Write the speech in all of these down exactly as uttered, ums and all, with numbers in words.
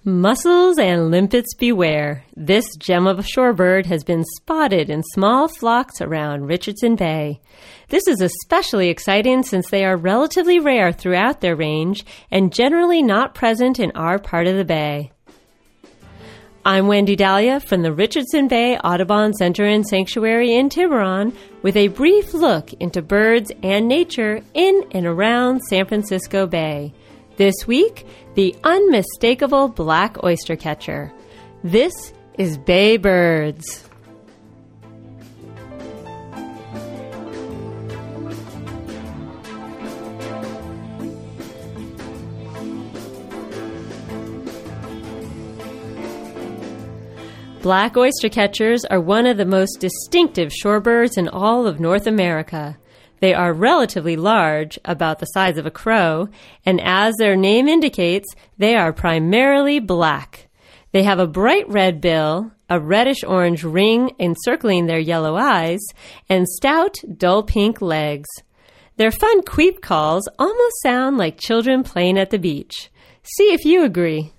Mussels and limpets beware. This gem of a shorebird has been spotted in small flocks around Richardson Bay. This is especially exciting since they are relatively rare throughout their range and generally not present in our part of the bay. I'm Wendy Dahlia from the Richardson Bay Audubon Center and Sanctuary in Tiburon with a brief look into birds and nature in and around San Francisco Bay. This week, the unmistakable black oystercatcher. This is Bay Birds. Black oystercatchers are one of the most distinctive shorebirds in all of North America. They are relatively large, about the size of a crow, and as their name indicates, they are primarily black. They have a bright red bill, a reddish-orange ring encircling their yellow eyes, and stout, dull pink legs. Their fun queep calls almost sound like children playing at the beach. See if you agree.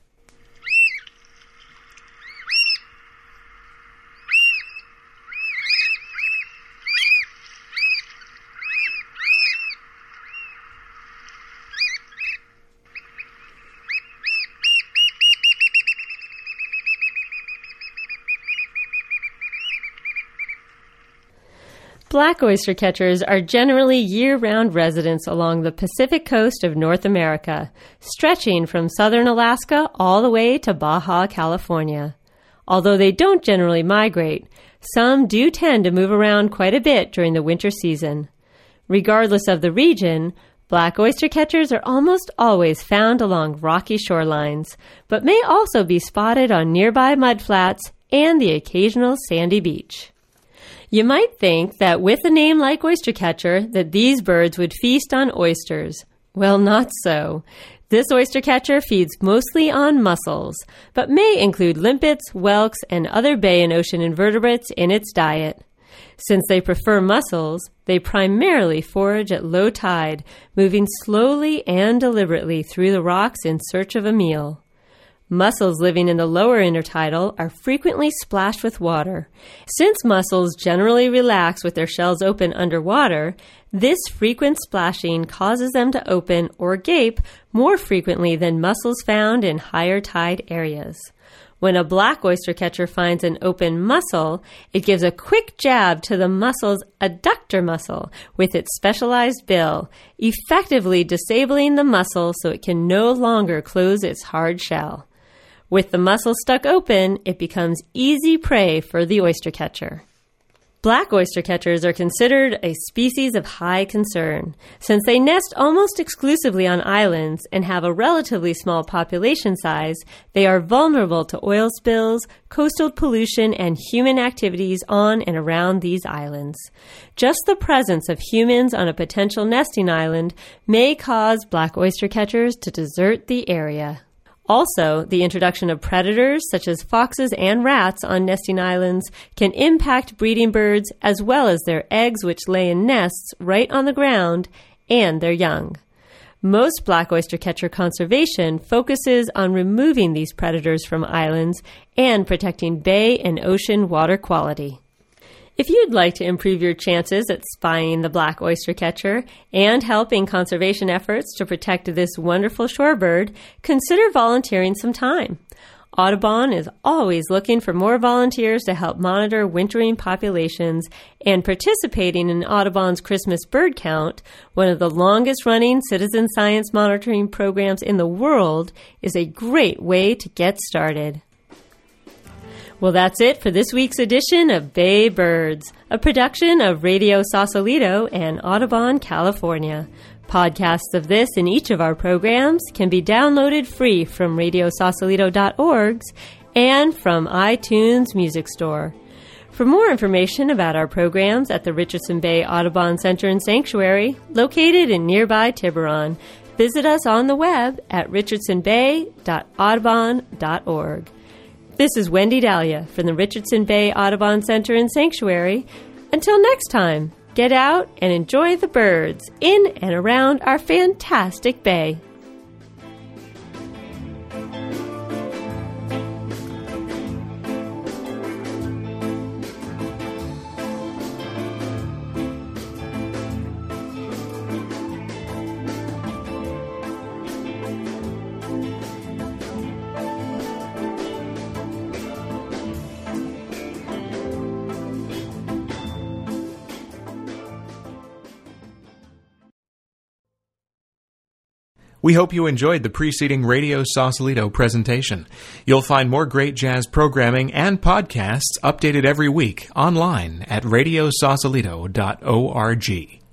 Black oystercatchers are generally year-round residents along the Pacific coast of North America, stretching from southern Alaska all the way to Baja California. Although they don't generally migrate, some do tend to move around quite a bit during the winter season. Regardless of the region, black oystercatchers are almost always found along rocky shorelines, but may also be spotted on nearby mudflats and the occasional sandy beach. You might think that with a name like oystercatcher that these birds would feast on oysters. Well, not so. This oystercatcher feeds mostly on mussels, but may include limpets, whelks, and other bay and ocean invertebrates in its diet. Since they prefer mussels, they primarily forage at low tide, moving slowly and deliberately through the rocks in search of a meal. Mussels living in the lower intertidal are frequently splashed with water. Since mussels generally relax with their shells open underwater, this frequent splashing causes them to open or gape more frequently than mussels found in higher tide areas. When a black oystercatcher finds an open mussel, it gives a quick jab to the mussel's adductor muscle with its specialized bill, effectively disabling the mussel so it can no longer close its hard shell. With the mussel stuck open, it becomes easy prey for the oystercatcher. Black oystercatchers are considered a species of high concern. Since they nest almost exclusively on islands and have a relatively small population size, they are vulnerable to oil spills, coastal pollution, and human activities on and around these islands. Just the presence of humans on a potential nesting island may cause black oystercatchers to desert the area. Also, the introduction of predators such as foxes and rats on nesting islands can impact breeding birds as well as their eggs, which lay in nests right on the ground, and their young. Most black oystercatcher conservation focuses on removing these predators from islands and protecting bay and ocean water quality. If you'd like to improve your chances at spying the black oystercatcher and helping conservation efforts to protect this wonderful shorebird, consider volunteering some time. Audubon is always looking for more volunteers to help monitor wintering populations, and participating in Audubon's Christmas Bird Count, one of the longest-running citizen science monitoring programs in the world, is a great way to get started. Well, that's it for this week's edition of Bay Birds, a production of Radio Sausalito and Audubon, California. Podcasts of this and each of our programs can be downloaded free from radio sausalito dot org and from iTunes Music Store. For more information about our programs at the Richardson Bay Audubon Center and Sanctuary, located in nearby Tiburon, visit us on the web at richardson bay dot audubon dot org. This is Wendy Dahlia from the Richardson Bay Audubon Center and Sanctuary. Until next time, get out and enjoy the birds in and around our fantastic bay. We hope you enjoyed the preceding Radio Sausalito presentation. You'll find more great jazz programming and podcasts updated every week online at radio sausalito dot org.